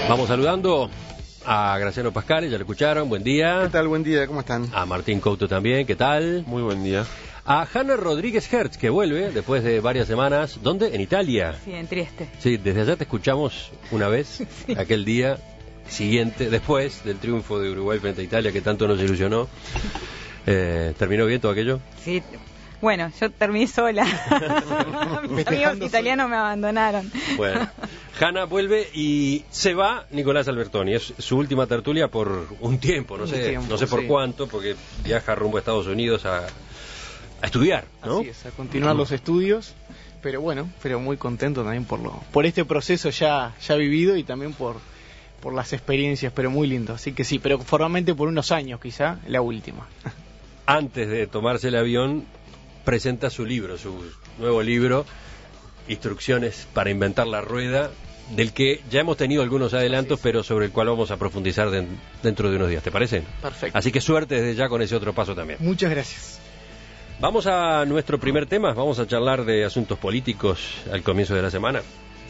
Vamos saludando a Graciano Pascale, ya lo escucharon, buen día. ¿Qué tal? Buen día, ¿cómo están? A Martín Couto también, ¿qué tal? Muy buen día. A Hanna Rodríguez Hertz, que vuelve después de varias semanas. ¿Dónde? En Italia. Sí, en Trieste. Sí, desde allá te escuchamos una vez, sí. Aquel día siguiente, después del triunfo de Uruguay frente a Italia, que tanto nos ilusionó. ¿Terminó bien todo aquello? Sí. Bueno, yo terminé sola. Mis amigos italianos me abandonaron. Bueno, Hanna vuelve y se va Nicolás Albertoni. Es su última tertulia por un tiempo, no sé por cuánto, porque viaja rumbo a Estados Unidos a estudiar, ¿no? Así es, a continuar los estudios. Pero bueno, muy contento también por este proceso ya vivido y también por las experiencias, pero muy lindo. Así que sí, pero formalmente por unos años quizá, la última. Antes de tomarse el avión, presenta su libro, su nuevo libro, Instrucciones para inventar la rueda, del que ya hemos tenido algunos adelantos, pero sobre el cual vamos a profundizar dentro de unos días, ¿te parece? Perfecto. Así que suerte desde ya con ese otro paso también. Muchas gracias. Vamos a nuestro primer tema, vamos a charlar de asuntos políticos al comienzo de la semana.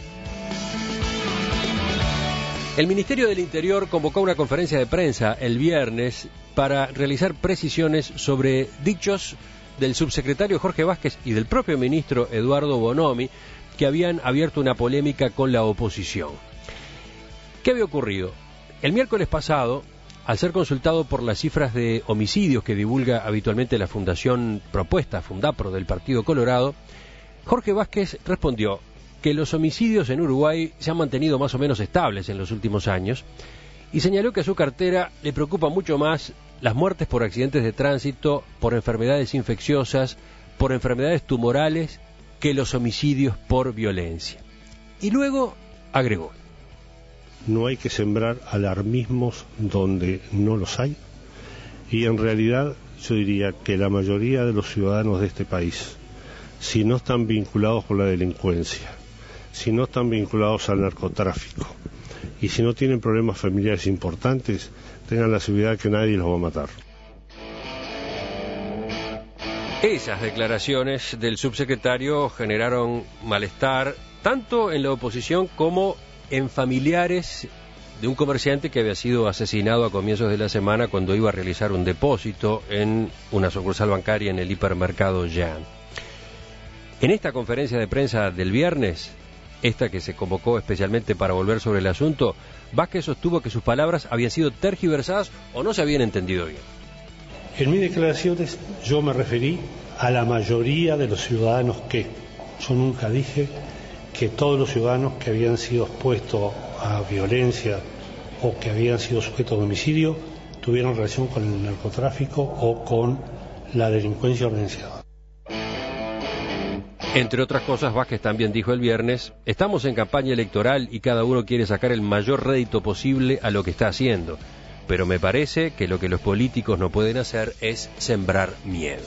El Ministerio del Interior convocó una conferencia de prensa el viernes para realizar precisiones sobre dichos del subsecretario Jorge Vázquez y del propio ministro Eduardo Bonomi, que habían abierto una polémica con la oposición. ¿Qué había ocurrido? El miércoles pasado, al ser consultado por las cifras de homicidios que divulga habitualmente la fundación propuesta, Fundapro, del Partido Colorado, Jorge Vázquez respondió que los homicidios en Uruguay se han mantenido más o menos estables en los últimos años y señaló que a su cartera le preocupa mucho más las muertes por accidentes de tránsito, por enfermedades infecciosas, por enfermedades tumorales, que los homicidios por violencia. Y luego agregó: no hay que sembrar alarmismos donde no los hay, y en realidad yo diría que la mayoría de los ciudadanos de este país, si no están vinculados con la delincuencia, si no están vinculados al narcotráfico y si no tienen problemas familiares importantes, tengan la seguridad que nadie los va a matar. Esas declaraciones del subsecretario generaron malestar tanto en la oposición como en familiares de un comerciante que había sido asesinado a comienzos de la semana cuando iba a realizar un depósito en una sucursal bancaria en el hipermercado Jan. En esta conferencia de prensa del viernes, esta que se convocó especialmente para volver sobre el asunto, Vázquez sostuvo que sus palabras habían sido tergiversadas o no se habían entendido bien. En mis declaraciones yo me referí a la mayoría de los ciudadanos que, yo nunca dije que todos los ciudadanos que habían sido expuestos a violencia o que habían sido sujetos de homicidio tuvieron relación con el narcotráfico o con la delincuencia organizada. Entre otras cosas, Vázquez también dijo el viernes: estamos en campaña electoral y cada uno quiere sacar el mayor rédito posible a lo que está haciendo, pero me parece que lo que los políticos no pueden hacer es sembrar miedo.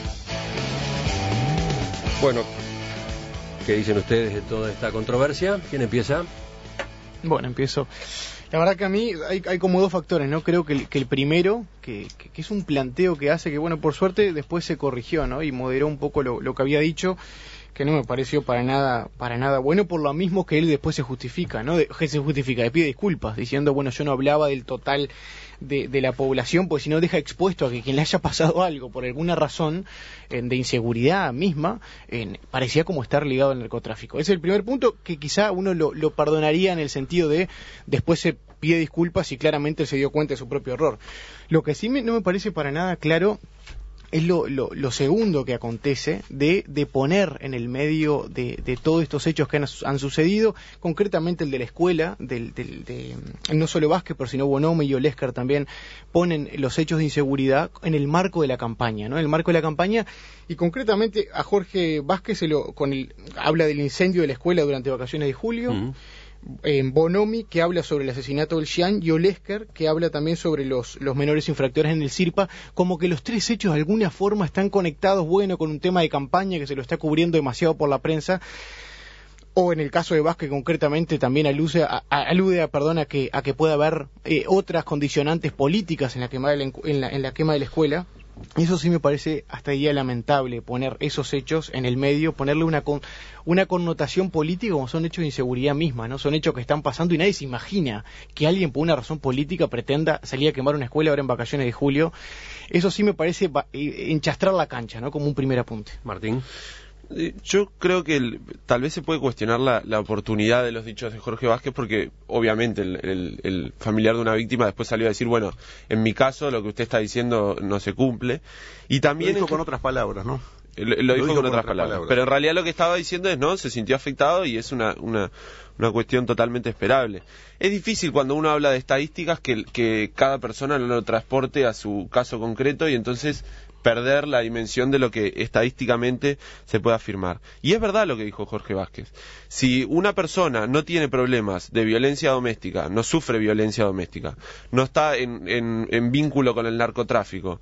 Bueno, ¿qué dicen ustedes de toda esta controversia? ¿Quién empieza? Bueno, empiezo. La verdad que a mí hay como dos factores, ¿no? Creo que el primero, que es un planteo que hace que, bueno, por suerte después se corrigió, ¿no? Y moderó un poco lo que había dicho, que no me pareció para nada bueno, por lo mismo que él después se justifica, ¿no? Le pide disculpas, diciendo, bueno, yo no hablaba del total de la población, pues si no deja expuesto a que quien le haya pasado algo por alguna razón de inseguridad misma, parecía como estar ligado al narcotráfico. Ese es el primer punto, que quizá uno lo perdonaría en el sentido de después se pide disculpas y claramente se dio cuenta de su propio error. Lo que sí no me parece para nada claro es lo segundo que acontece de poner en el medio de todos estos hechos que han sucedido, concretamente el de la escuela, no solo Vázquez, pero sino Bonomi y Olesker también ponen los hechos de inseguridad en el marco de la campaña, ¿no? En el marco de la campaña, y concretamente a Jorge Vázquez habla del incendio de la escuela durante vacaciones de julio. Bonomi, que habla sobre el asesinato del Xian, y Olesker, que habla también sobre los menores infractores en el CIRPA, como que los tres hechos de alguna forma están conectados, bueno, con un tema de campaña que se lo está cubriendo demasiado por la prensa, o en el caso de Vázquez concretamente también alude a que pueda haber otras condicionantes políticas en la quema de la escuela. Eso sí me parece hasta ahí lamentable, poner esos hechos en el medio, ponerle una connotación política como son hechos de inseguridad misma, ¿no? Son hechos que están pasando y nadie se imagina que alguien por una razón política pretenda salir a quemar una escuela ahora en vacaciones de julio. Eso sí me parece enchastrar la cancha, ¿no? Como un primer apunte. Martín. Yo creo que tal vez se puede cuestionar la oportunidad de los dichos de Jorge Vázquez, porque obviamente el familiar de una víctima después salió a decir, bueno, en mi caso lo que usted está diciendo no se cumple. Y también lo dijo con otras palabras, ¿no? Lo dijo con otras palabras. Pero en realidad lo que estaba diciendo es, no, se sintió afectado y es una cuestión totalmente esperable. Es difícil cuando uno habla de estadísticas que cada persona lo transporte a su caso concreto y entonces perder la dimensión de lo que estadísticamente se puede afirmar. Y es verdad lo que dijo Jorge Vázquez. Si una persona no tiene problemas de violencia doméstica, no sufre violencia doméstica, no está en vínculo con el narcotráfico,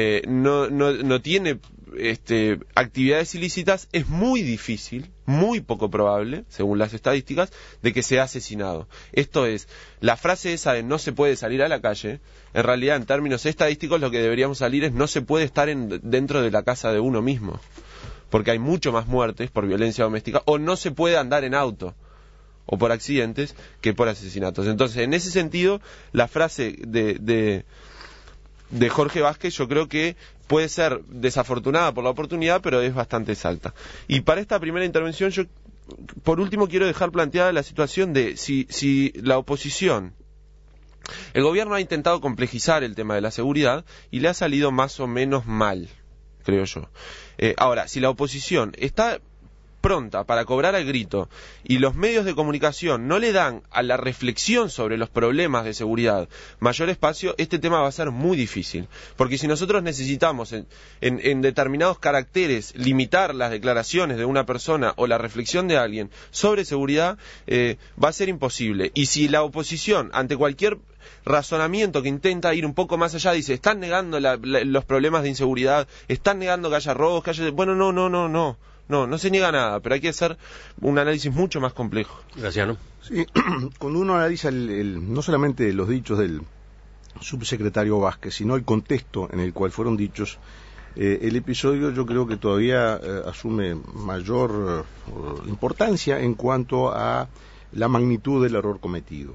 no tiene actividades ilícitas, es muy difícil, muy poco probable, según las estadísticas, de que sea asesinado. Esto es, la frase esa de no se puede salir a la calle, en realidad en términos estadísticos lo que deberíamos salir es no se puede estar dentro de la casa de uno mismo, porque hay mucho más muertes por violencia doméstica, o no se puede andar en auto o por accidentes que por asesinatos. Entonces, en ese sentido, la frase de Jorge Vázquez yo creo que puede ser desafortunada por la oportunidad, pero es bastante exacta. Y para esta primera intervención yo, por último, quiero dejar planteada la situación de si la oposición, el gobierno ha intentado complejizar el tema de la seguridad y le ha salido más o menos mal, creo yo. Ahora, si la oposición está pronta para cobrar al grito y los medios de comunicación no le dan a la reflexión sobre los problemas de seguridad mayor espacio, este tema va a ser muy difícil, porque si nosotros necesitamos en determinados caracteres limitar las declaraciones de una persona o la reflexión de alguien sobre seguridad, va a ser imposible. Y si la oposición, ante cualquier razonamiento que intenta ir un poco más allá, dice, están negando los problemas de inseguridad, están negando que haya robos, que haya... Bueno, no se niega nada, pero hay que hacer un análisis mucho más complejo. Graciano. Sí, cuando uno analiza no solamente los dichos del subsecretario Vázquez, sino el contexto en el cual fueron dichos, el episodio yo creo que todavía asume mayor importancia en cuanto a la magnitud del error cometido.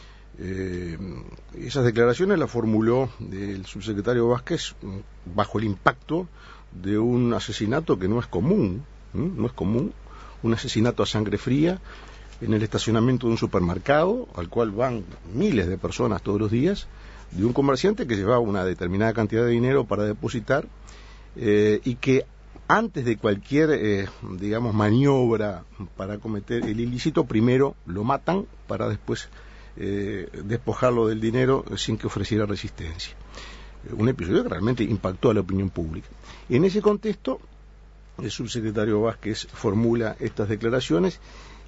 Esas declaraciones las formuló el subsecretario Vázquez bajo el impacto de un asesinato que no es común, un asesinato a sangre fría en el estacionamiento de un supermercado al cual van miles de personas todos los días, de un comerciante que llevaba una determinada cantidad de dinero para depositar y que antes de cualquier maniobra para cometer el ilícito, primero lo matan para después despojarlo del dinero sin que ofreciera resistencia. Un episodio que realmente impactó a la opinión pública. En ese contexto, el subsecretario Vázquez formula estas declaraciones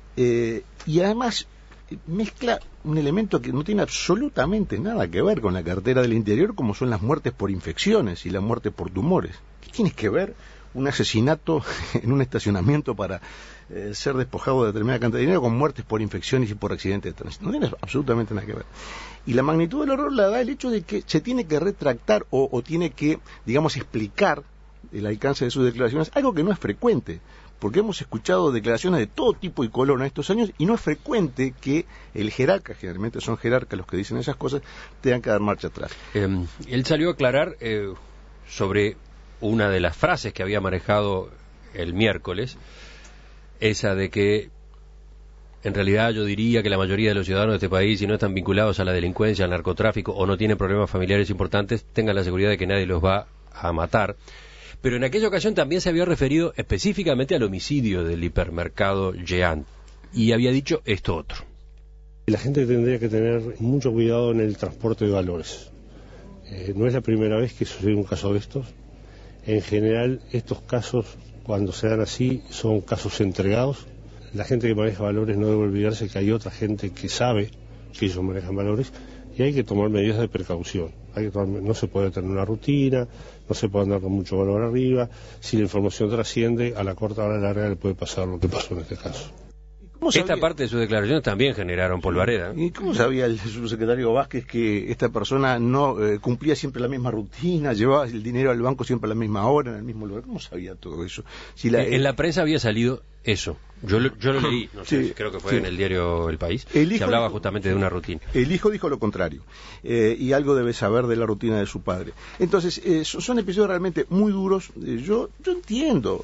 y además mezcla un elemento que no tiene absolutamente nada que ver con la cartera del Interior, como son las muertes por infecciones y la muerte por tumores. ¿Qué tiene que ver un asesinato en un estacionamiento para ser despojado de determinada cantidad de dinero con muertes por infecciones y por accidentes de tránsito? No tiene absolutamente nada que ver. Y la magnitud del error la da el hecho de que se tiene que retractar o tiene que, explicar el alcance de sus declaraciones, algo que no es frecuente, porque hemos escuchado declaraciones de todo tipo y color en estos años y no es frecuente que el jerarca, generalmente son jerarcas los que dicen esas cosas, tengan que dar marcha atrás. Él salió a aclarar sobre una de las frases que había manejado el miércoles, esa de que en realidad yo diría que la mayoría de los ciudadanos de este país, si no están vinculados a la delincuencia, al narcotráfico o no tienen problemas familiares importantes, tengan la seguridad de que nadie los va a matar. Pero en aquella ocasión también se había referido específicamente al homicidio del hipermercado Jean y había dicho esto otro. La gente tendría que tener mucho cuidado en el transporte de valores. No es la primera vez que sucede un caso de estos. En general, estos casos, cuando se dan así, son casos entregados. La gente que maneja valores no debe olvidarse que hay otra gente que sabe que ellos manejan valores y hay que tomar medidas de precaución. No se puede tener una rutina, no se puede andar con mucho valor arriba. Si la información trasciende, a la corta o a la larga le puede pasar lo que pasó en este caso. Esta parte de sus declaraciones también generaron polvareda. ¿Y cómo sabía el subsecretario Vázquez que esta persona no cumplía siempre la misma rutina, llevaba el dinero al banco siempre a la misma hora, en el mismo lugar? ¿Cómo sabía todo eso? Si en la prensa había salido eso. Yo lo leí, no sé, creo que fue en el diario El País. Se hablaba justamente de una rutina. El hijo dijo lo contrario, y algo debe saber de la rutina de su padre. Entonces, son episodios realmente muy duros. Yo entiendo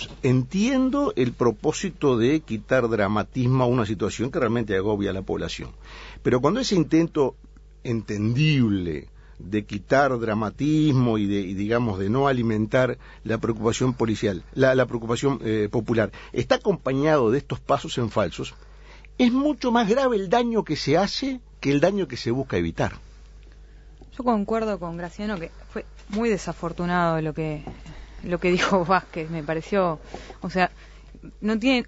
el propósito de quitar dramatismo a una situación que realmente agobia a la población. Pero cuando ese intento entendible de quitar dramatismo y de no alimentar la preocupación policial, la preocupación popular, está acompañado de estos pasos en falsos, es mucho más grave el daño que se hace que el daño que se busca evitar. Yo concuerdo con Graciano que fue muy desafortunado lo que dijo Vázquez, me pareció, o sea, no tiene,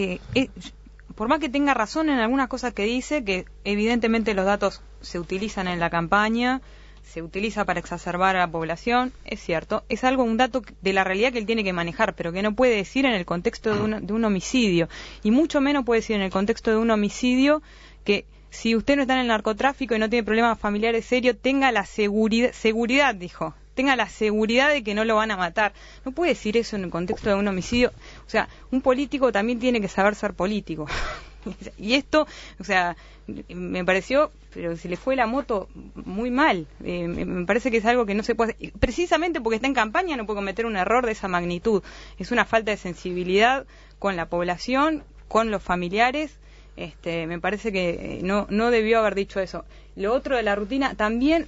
por más que tenga razón en algunas cosas que dice, que evidentemente los datos se utilizan en la campaña, se utiliza para exacerbar a la población, es cierto, es un dato de la realidad que él tiene que manejar, pero que no puede decir en el contexto de un homicidio, y mucho menos puede decir en el contexto de un homicidio que si usted no está en el narcotráfico y no tiene problemas familiares serios, tenga la seguridad, dijo, tenga la seguridad de que no lo van a matar. No puede decir eso en el contexto de un homicidio. O sea, un político también tiene que saber ser político. Y esto, o sea, me pareció, pero se le fue la moto muy mal. Me parece que es algo que no se puede hacer. Precisamente porque está en campaña no puede cometer un error de esa magnitud. Es una falta de sensibilidad con la población, con los familiares. Me parece que no debió haber dicho eso. Lo otro de la rutina también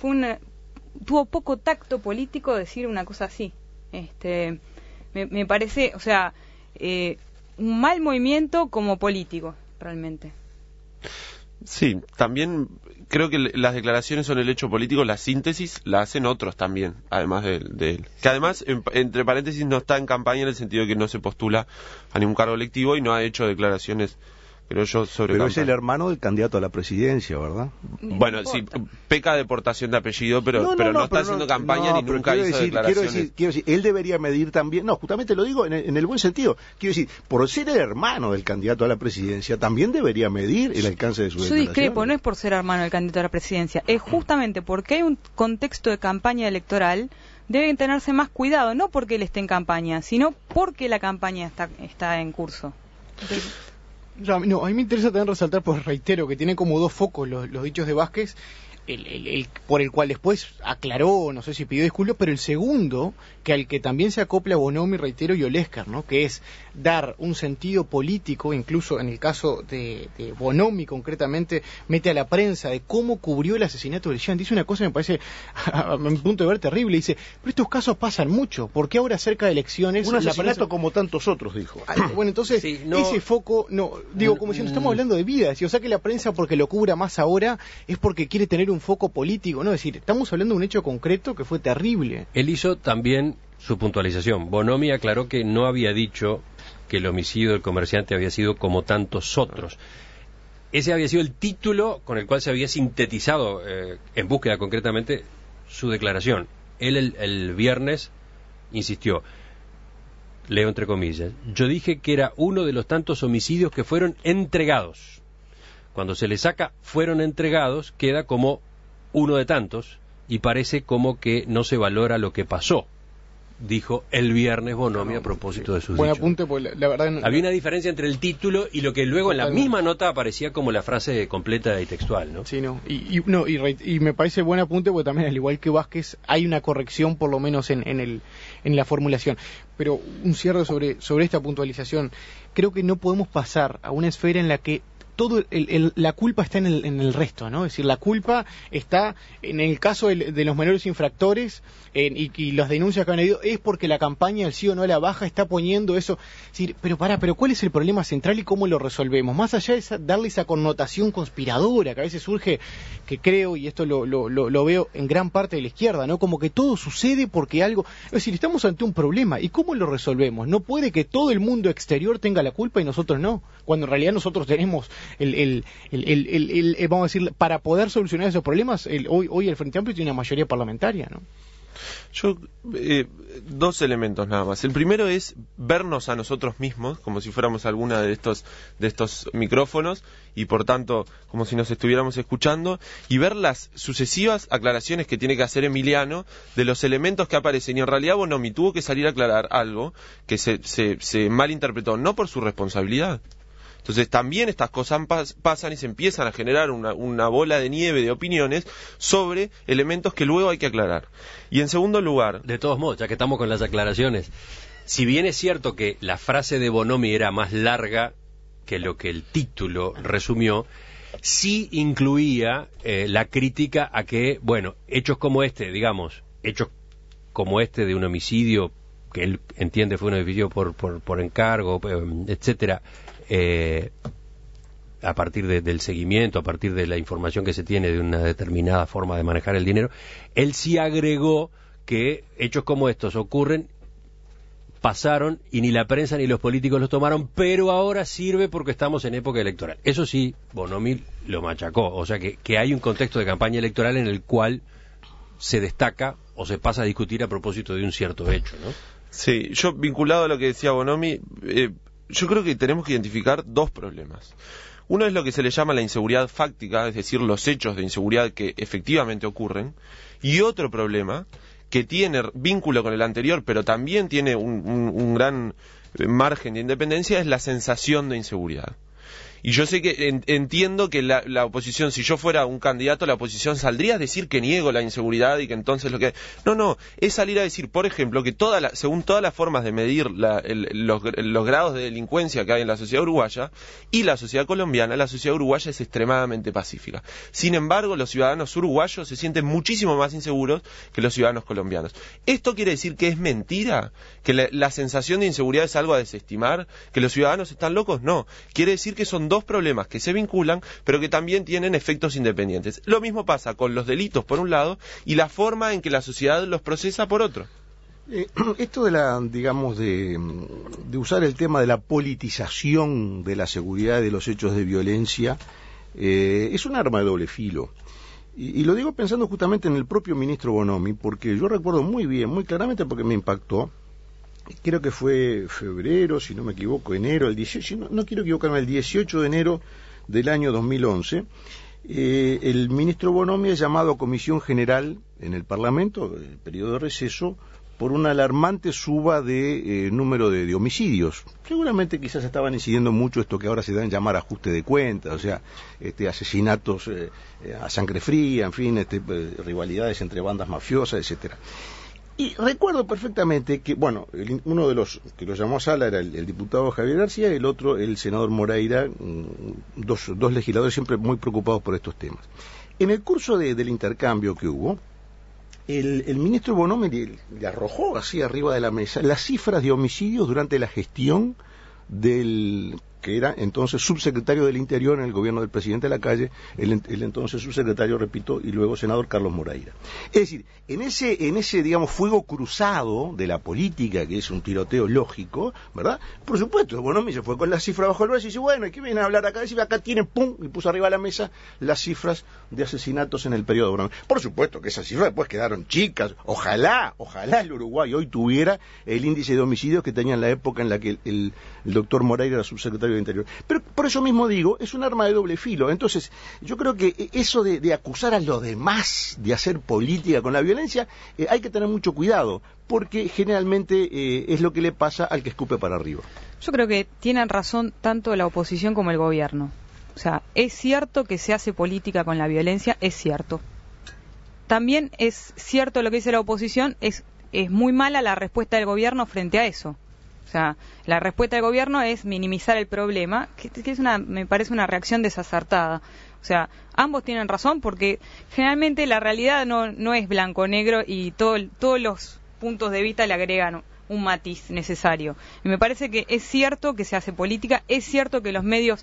tuvo poco tacto político decir una cosa así. Me parece, o sea, un mal movimiento como político, realmente. Sí, también creo que las declaraciones son el hecho político, la síntesis la hacen otros también, además de él. Que además, entre paréntesis, no está en campaña en el sentido de que no se postula a ningún cargo electivo y no ha hecho declaraciones, creo yo, sobre Pero campaña. es el hermano del candidato a la presidencia, ¿verdad? Bueno, sí, peca de portación de apellido, pero no está haciendo campaña ni nunca hizo declaraciones. Quiero decir, él debería medir también, justamente lo digo en el buen sentido, quiero decir, por ser el hermano del candidato a la presidencia, también debería medir el alcance de su declaración. Yo discrepo, no es por ser hermano del candidato a la presidencia, es justamente porque hay un contexto de campaña electoral, deben tenerse más cuidado, no porque él esté en campaña, sino porque la campaña está en curso. Entonces, a mí me interesa también resaltar, pues reitero, que tiene como dos focos los dichos de Vázquez, por el cual después aclaró, no sé si pidió disculpas, pero el segundo, que al que también se acopla Bonomi, reitero, y Olesker, ¿no? Que es dar un sentido político, incluso en el caso de Bonomi concretamente, mete a la prensa de cómo cubrió el asesinato del Jean. Dice una cosa que me parece, a mi punto de ver, terrible. Dice, pero estos casos pasan mucho, ¿por qué ahora cerca de elecciones? Un asesinato como tantos otros, dijo. Bueno, entonces, sí, ese foco, como diciendo, estamos hablando de vidas, o sea que la prensa, porque lo cubra más ahora, es porque quiere tener un foco político, ¿no? Es decir, estamos hablando de un hecho concreto que fue terrible. Él hizo también su puntualización. Bonomi aclaró que no había dicho que el homicidio del comerciante había sido como tantos otros. Ese había sido el título con el cual se había sintetizado, en búsqueda concretamente, su declaración. Él el viernes insistió, leo entre comillas, yo dije que era uno de los tantos homicidios que fueron entregados. Cuando se le saca fueron entregados, queda como uno de tantos y parece como que no se valora lo que pasó, dijo el viernes Bonomi a propósito de sus buen dichos. Apunte, pues la verdad había una diferencia entre el título y lo que luego en la misma nota aparecía como la frase completa y textual, ¿no? Sí, y me parece buen apunte porque también, al igual que Vázquez, hay una corrección por lo menos en la formulación. Pero un cierre sobre esta puntualización. Creo que no podemos pasar a una esfera en la que la culpa está en el resto, ¿no? Es decir, la culpa está en el caso de los menores infractores y las denuncias que han habido es porque la campaña del sí o no a la baja está poniendo eso. Es decir, pero ¿cuál es el problema central y cómo lo resolvemos? Más allá de darle esa connotación conspiradora que a veces surge, que creo, y esto lo veo en gran parte de la izquierda, ¿no? Como que todo sucede porque algo... Es decir, estamos ante un problema, ¿y cómo lo resolvemos? No puede que todo el mundo exterior tenga la culpa y nosotros no, cuando en realidad nosotros tenemos vamos a decir, para poder solucionar esos problemas, hoy el Frente Amplio tiene una mayoría parlamentaria, ¿no? Yo, dos elementos nada más. El primero es vernos a nosotros mismos, como si fuéramos alguna de estos micrófonos, y por tanto, como si nos estuviéramos escuchando, y ver las sucesivas aclaraciones que tiene que hacer Emiliano de los elementos que aparecen. Y en realidad Bonomi tuvo que salir a aclarar algo que se malinterpretó, no por su responsabilidad. Entonces también estas cosas pasan y se empiezan a generar una bola de nieve de opiniones sobre elementos que luego hay que aclarar. Y en segundo lugar... De todos modos, ya que estamos con las aclaraciones, si bien es cierto que la frase de Bonomi era más larga que lo que el título resumió, sí incluía la crítica a que, bueno, hechos como este, digamos, hechos como este de un homicidio, que él entiende fue un homicidio por encargo, etcétera, a partir del seguimiento, a partir de la información que se tiene de una determinada forma de manejar el dinero, él sí agregó que hechos como estos ocurren, pasaron y ni la prensa ni los políticos los tomaron, pero ahora sirve porque estamos en época electoral. Eso sí, Bonomi lo machacó, o sea que hay un contexto de campaña electoral en el cual se destaca o se pasa a discutir a propósito de un cierto hecho, ¿no? Sí, yo vinculado a lo que decía Bonomi, yo creo que tenemos que identificar dos problemas. Uno es lo que se le llama la inseguridad fáctica, es decir, los hechos de inseguridad que efectivamente ocurren, y otro problema que tiene vínculo con el anterior, pero también tiene un gran margen de independencia, es la sensación de inseguridad. Y yo sé que entiendo que la oposición, si yo fuera un candidato, la oposición saldría a decir que niego la inseguridad y que entonces lo que... No, es salir a decir, por ejemplo, que según todas las formas de medir los grados de delincuencia que hay en la sociedad uruguaya y la sociedad colombiana, la sociedad uruguaya es extremadamente pacífica. Sin embargo, los ciudadanos uruguayos se sienten muchísimo más inseguros que los ciudadanos colombianos. ¿Esto quiere decir que es mentira? ¿Que la sensación de inseguridad es algo a desestimar? ¿Que los ciudadanos están locos? No. Quiere decir que son dos problemas que se vinculan, pero que también tienen efectos independientes. Lo mismo pasa con los delitos por un lado y la forma en que la sociedad los procesa por otro. Esto de usar el tema de la politización de la seguridad, de los hechos de violencia, es un arma de doble filo. Y lo digo pensando justamente en el propio ministro Bonomi, porque yo recuerdo muy bien, muy claramente, porque me impactó. Creo que fue febrero, si no me equivoco, enero, el 18, no quiero equivocarme, el 18 de enero del año 2011, el ministro Bonomi ha llamado a Comisión General en el Parlamento, el periodo de receso, por una alarmante suba de número de homicidios. Seguramente quizás estaban incidiendo mucho esto que ahora se da en llamar ajuste de cuentas, o sea, asesinatos a sangre fría, en fin, rivalidades entre bandas mafiosas, etcétera. Y recuerdo perfectamente que, bueno, uno de los que lo llamó a sala era el diputado Javier García, el otro el senador Moreira, dos legisladores siempre muy preocupados por estos temas. En el curso del intercambio que hubo, el ministro Bonomi le arrojó así arriba de la mesa las cifras de homicidios durante la gestión del que era entonces subsecretario del Interior en el gobierno del presidente Lacalle, el entonces subsecretario, repito, y luego senador Carlos Moreira. Es decir, en ese digamos fuego cruzado de la política, que es un tiroteo lógico, ¿verdad? Por supuesto, Bonomi se fue con la cifra bajo el brazo y dice, bueno, ¿qué vienen a hablar acá? Dice, acá tienen, pum, y puso arriba de la mesa las cifras de asesinatos en el periodo de Bonomi. Por supuesto que esas cifras después quedaron chicas. Ojalá el Uruguay hoy tuviera el índice de homicidios que tenía en la época en la que el doctor Moreira era subsecretario de Interior. Pero por eso mismo digo, es un arma de doble filo. Entonces, yo creo que eso de acusar a los demás de hacer política con la violencia, hay que tener mucho cuidado, porque generalmente es lo que le pasa al que escupe para arriba. Yo creo que tienen razón tanto la oposición como el gobierno. O sea, es cierto que se hace política con la violencia, es cierto. También es cierto lo que dice la oposición, es muy mala la respuesta del gobierno frente a eso. O sea, la respuesta del gobierno es minimizar el problema, que es me parece una reacción desacertada. O sea, ambos tienen razón porque generalmente la realidad no es blanco-negro y todos los puntos de vista le agregan un matiz necesario. Y me parece que es cierto que se hace política, es cierto que los medios,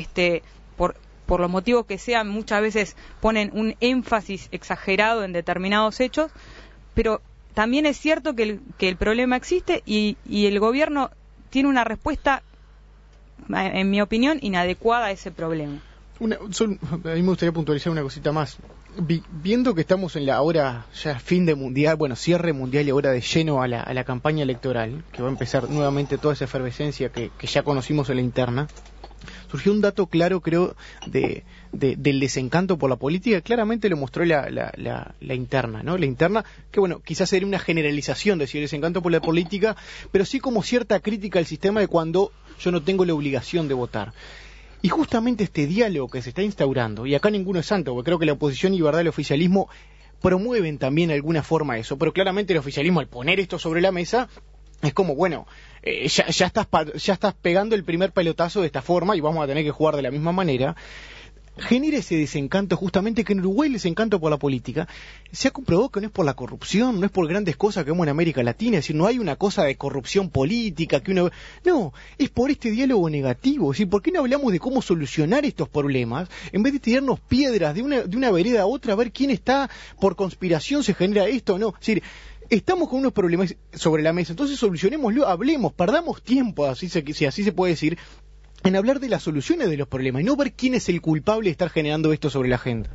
por los motivos que sean, muchas veces ponen un énfasis exagerado en determinados hechos, pero también es cierto que el problema existe y el gobierno tiene una respuesta, en mi opinión, inadecuada a ese problema. A mí me gustaría puntualizar una cosita más. Viendo que estamos en la hora ya fin de mundial, bueno, cierre mundial y ahora de lleno a la campaña electoral, que va a empezar nuevamente toda esa efervescencia que ya conocimos en la interna, surgió un dato claro, creo, del desencanto por la política. Claramente lo mostró la interna, ¿no? La interna, que bueno, quizás sería una generalización de decir desencanto por la política, pero sí como cierta crítica al sistema de cuando yo no tengo la obligación de votar. Y justamente este diálogo que se está instaurando, y acá ninguno es santo, porque creo que la oposición y verdad el oficialismo promueven también de alguna forma eso, pero claramente el oficialismo al poner esto sobre la mesa es como, bueno, ya estás pegando el primer pelotazo de esta forma y vamos a tener que jugar de la misma manera. Genera ese desencanto, justamente que en Uruguay el desencanto por la política se ha comprobado que no es por la corrupción, no es por grandes cosas que vemos en América Latina, es decir, no hay una cosa de corrupción política no, es por este diálogo negativo. Es decir, ¿por qué no hablamos de cómo solucionar estos problemas en vez de tirarnos piedras de una vereda a otra a ver quién está por conspiración se genera esto o no? Es decir, estamos con unos problemas sobre la mesa, entonces solucionémoslo, hablemos, perdamos tiempo, si así se puede decir, en hablar de las soluciones de los problemas y no ver quién es el culpable de estar generando esto sobre la agenda.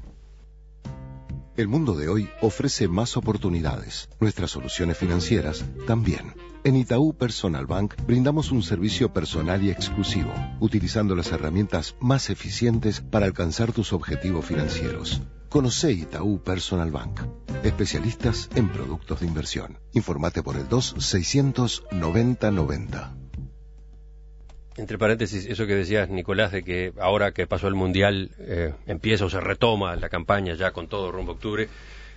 El mundo de hoy ofrece más oportunidades. Nuestras soluciones financieras también. En Itaú Personal Bank brindamos un servicio personal y exclusivo, utilizando las herramientas más eficientes para alcanzar tus objetivos financieros. Conocé Itaú Personal Bank. Especialistas en productos de inversión. Informate por el 2-600-9090. Entre paréntesis, eso que decías, Nicolás, de que ahora que pasó el Mundial empieza o se retoma la campaña ya con todo rumbo a octubre,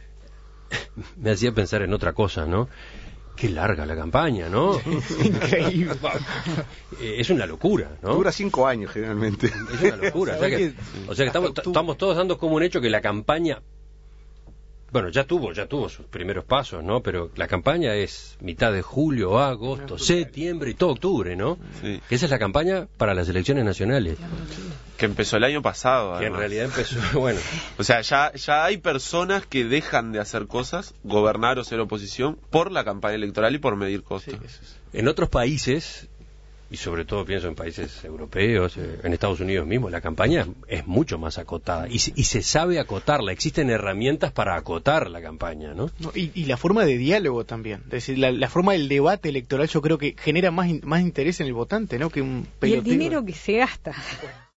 me hacía pensar en otra cosa, ¿no? Qué larga la campaña, ¿no? Increíble. Es una locura, ¿no? Dura 5 años generalmente. Es una locura. O sea que estamos todos dando como un hecho que la campaña... Bueno, ya tuvo sus primeros pasos, ¿no? Pero la campaña es mitad de julio, agosto, septiembre y todo octubre, ¿no? Sí. Esa es la campaña para las elecciones nacionales. Que empezó el año pasado, además. Que en realidad empezó, bueno. O sea, ya hay personas que dejan de hacer cosas, gobernar o ser oposición, por la campaña electoral y por medir costos. Sí, En otros países, y sobre todo pienso en países europeos, en Estados Unidos mismo, la campaña es mucho más acotada y se sabe acotarla, existen herramientas para acotar la campaña, ¿no? Y la forma de diálogo también, es decir, la forma del debate electoral yo creo que genera más interés en el votante, ¿no? Que un peloteo. Y el dinero que se gasta.